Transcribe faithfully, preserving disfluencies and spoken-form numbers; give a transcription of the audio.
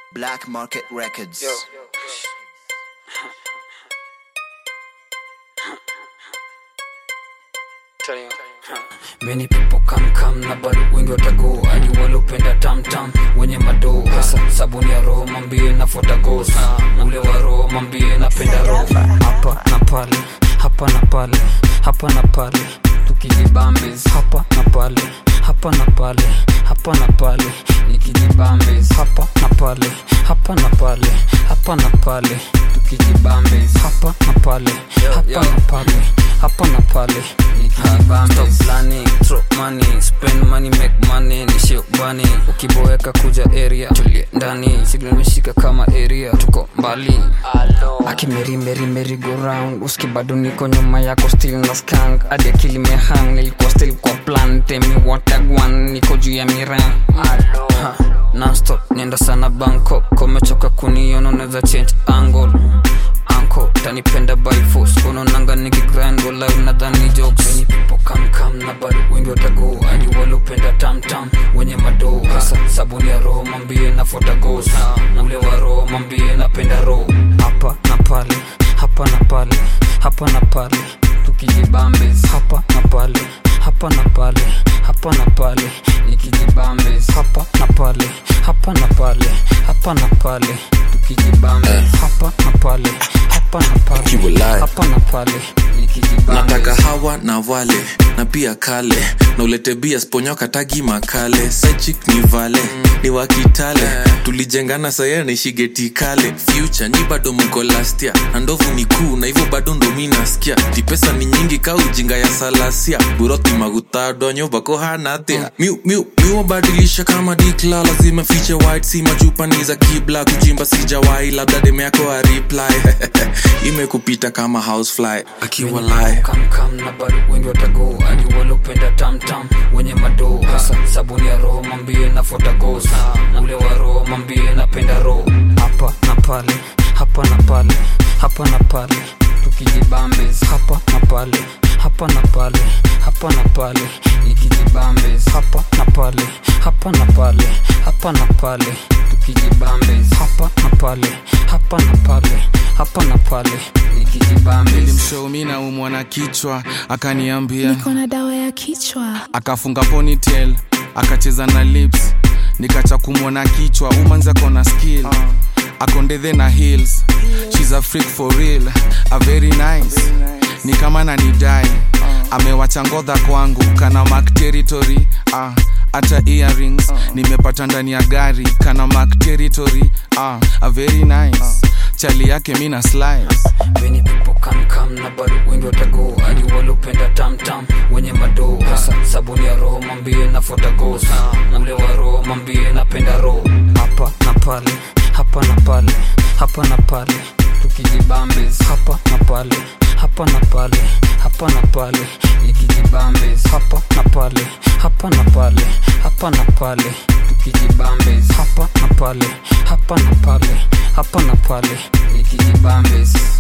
Black Market Records. Yo. Many people come come na bado wengi watago. Hadi walopenda tam tam wenye mado. Hasa sabuni ya roho mambie na fota ghost. Ule wa roho mambie na penda roho. Hapa na pale, hapa na pale, hapa na pale tukijibambes. Hapa na pale, hapa na pale, hapa na pale nikijibambes. Hapa na pale, hapa na pale, hapa na pale tukijibambes. Hapa na pale, hapa na pale, hapa na pale nikijibambes. Stop planning, throw money, spend money, make money, nishio bani. Ukiboeka kuja area, tulie ndani. Signal meshika kama area, tuko mbali. Aki meri meri meri go round. Uski bado niko nyuma yako still na skank. Adi akili mehang, nilikuwa still kwa plan. Tell me what I want, niko juu ya miran. Ha, non-stop, nenda sana Bangkok. Komechoka kuniona unaweza change angle. Anko, tanipenda by force. Kono nanga niki grind, go live na dhani jokes. Many people come come na bado wengi watago. Hadi walopenda tam tam wenye mado. Hasa sabuni ya roho mambie na fota ghost. Ule wa roho mambie na penda roho. Hapa na pale, hapa na pale, hapa na pale tukijibambes. Hapa na pale, hapa na pale, hapa na pale nikijibambes. Hapa na pale, hapa na pale, hapa na pale tukijibambes. Hapa na pale, hapa na pale, hapa na pale nikijibambes. Nataka hawa na wale na pia kale na ulete bia sponyoka tagi makale. Side chick ni vale ni wakitale tulijengana saya na shigeti kale. Future ni bado mko last year na ndovu ni kuu na hivyo bado ndo mimi nasikia. Tipesa ni nyingi ka ujinga ya salasia. Buroti maguta donyo bako hanatea. Miu miu miu badilisha kama dikla. Lazima fiche white si machupa ni za kibla. Kujimba sijawai labda deme yako a reply. Imekupita kama housefly akiwa lie. Come come na bado wengi watago. Hadi walopenda tam tam wenye mado. Hasa sabuni ya roho mambie na fota ghost. Ule wa roho mambie na penda roho. Hapa na pale, hapa na pale, hapa na pale tukijibambes. Hapa na pale, hapa na pale, hapa na pale nikijibambes. Hapa na pale, hapa na pale, hapa na pale tukijibambes. Hapa na pale, hapa na pale, hapa na pale nikijibambes. Nilimshow mimi na umwana kichwa akaniambia niko na dawa ya kichwa. Akafunga ponytail akacheza na lips. Nikacha kumwona kichwa umanza kona skill. uh. Akondethe na heels. She's a freak for real, a very nice, ni kama nanidai. uh. Amewacha ngodha kwangu kana mark territory. uh. Ata earrings uh. nimepata ndani ya gari kana mark territory. uh. A very nice uh. Chali yake mina slice. Many people come come na bado wengi watago. Hadi walopenda tam tam wenye mado. Hasa sabuni ya roho mambie na fota ghost. Ule wa roho mambie na penda roho. Hapa na pale, hapa na pale, hapa na pale tukijibambes. Hapa na pale, hapa na pale, hapa na pale nikijibambes. Hapa na pale, hapa na pale, hapa na pale tukijibambes. Hapa na pale, hapa na pale, hapa na pale nikijibambes.